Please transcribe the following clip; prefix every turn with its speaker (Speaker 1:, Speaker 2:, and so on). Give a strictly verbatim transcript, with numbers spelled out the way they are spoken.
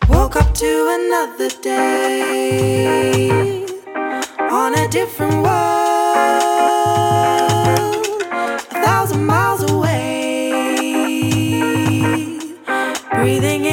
Speaker 1: Woke up to another day on a different world, a thousand miles away, breathing